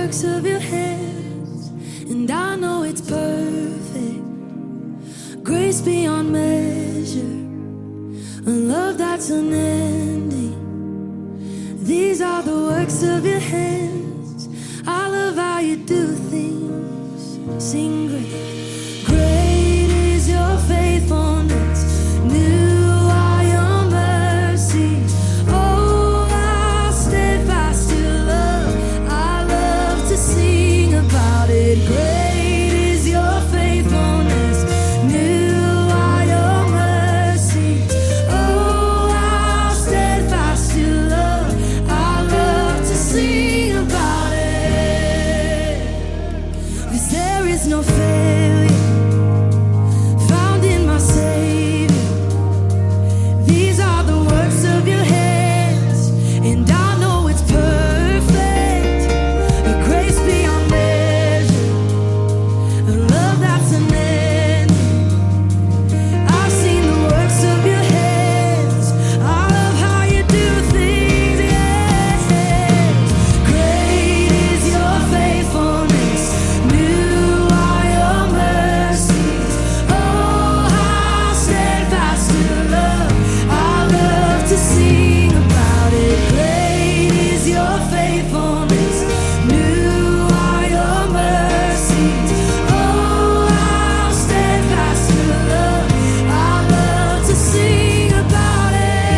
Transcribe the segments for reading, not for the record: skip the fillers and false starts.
works of your hands, and I know it's perfect. Grace beyond measure, a love that's unending. These are the works of your hands. I love how you do things. Sing great. Great is your faithfulness. New are your mercies. Oh, how steadfast your love. I love to sing about it. Great is your faithfulness. New are your mercies. Oh, how steadfast your love. I love to sing about it. 'Cause there is no failure found in my Savior. These are the works of your hands, and I know it's perfect. A grace beyond measure, a love that's unending. I've seen the works of your hands. I love how you do things. Yes, great is your faithfulness. New are your mercies. Oh, how steadfast your love. I love to sing about it. Great is your faithfulness. New are your mercies. Oh, how steadfast your love. I love to sing about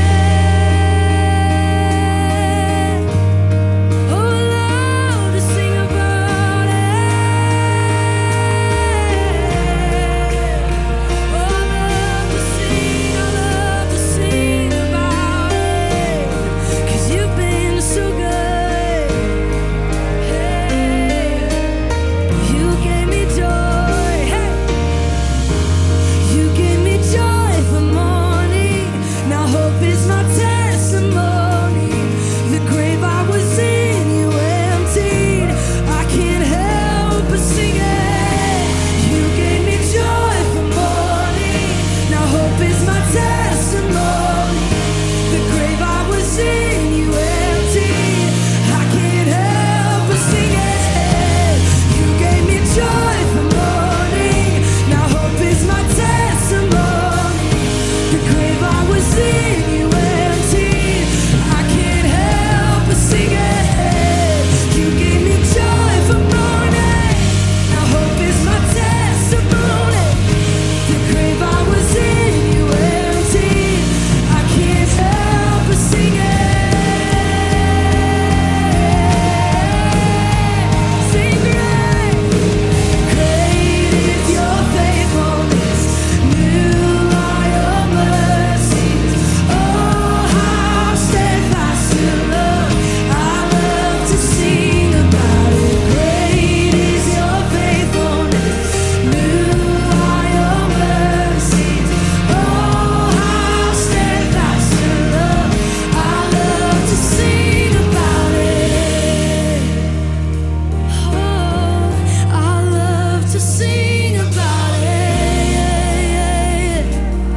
it. Oh, I love to sing about it. Oh, I love to sing about it. 'Cause you've been so good. Hey, you gave me joy. Hey, you gave me joy for morning. Now hope is my testimony. The grave I was in, you emptied. I can't help but sing it. You gave me joy for morning. Now hope is my testimony. The grave I was in, you emptied. I can't help but sing it. You gave me joy for morning. Now hope is my testimony. The grave I was in, you emptied. I can't help but sing it. You gave me joy for morning. Now hope is my testimony. The grave I was in, you emptied. I can't help but sing it. Sing great. Great is your faithfulness. New are your mercies. Oh, how steadfast your love. I love to sing about it. Great is your faithfulness. New are your mercies. Oh, how steadfast your love. I love to sing about it. Oh, I love to sing about it.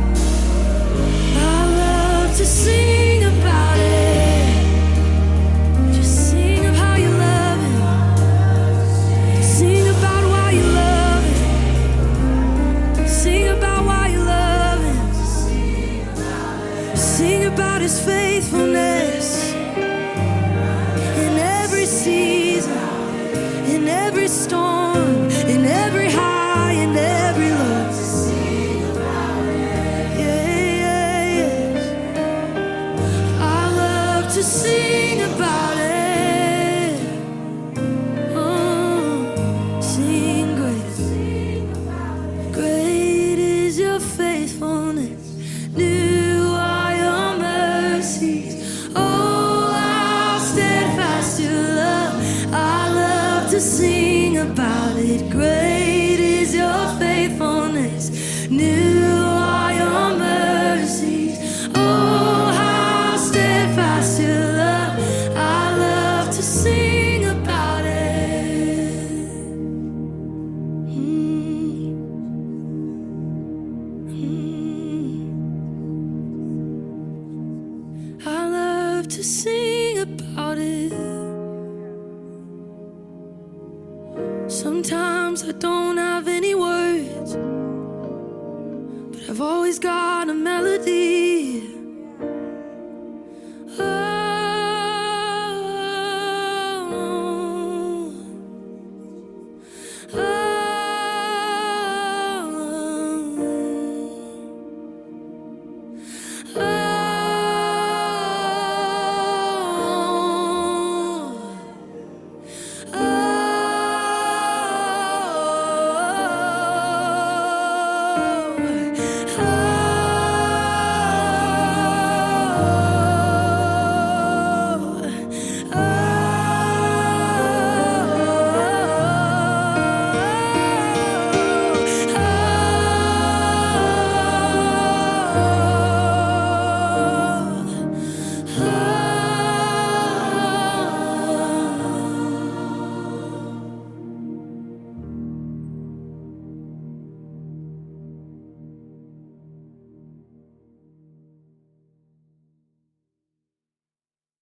I love to sing about it. Just sing of how you love it. Sing about why you love it. Sing about why you love it. Sing about his faithfulness in every season, in every storm, in every high, in every low. Yeah, yeah, yeah. I love to sing about it. Oh, sing great. Great is your faithfulness. New are your mercies. Oh, how steadfast your love. I love to sing about it. Great is your faithfulness. New are your mercies. Oh, how steadfast your love. I love to sing about it. I love to sing about it. Sometimes I don't have any words, but I've always got a melody.